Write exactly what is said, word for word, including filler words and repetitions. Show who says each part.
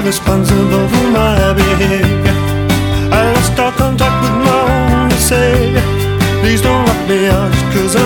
Speaker 1: responsible for my behavior. I lost all contact with my own say, please don't let me out, cause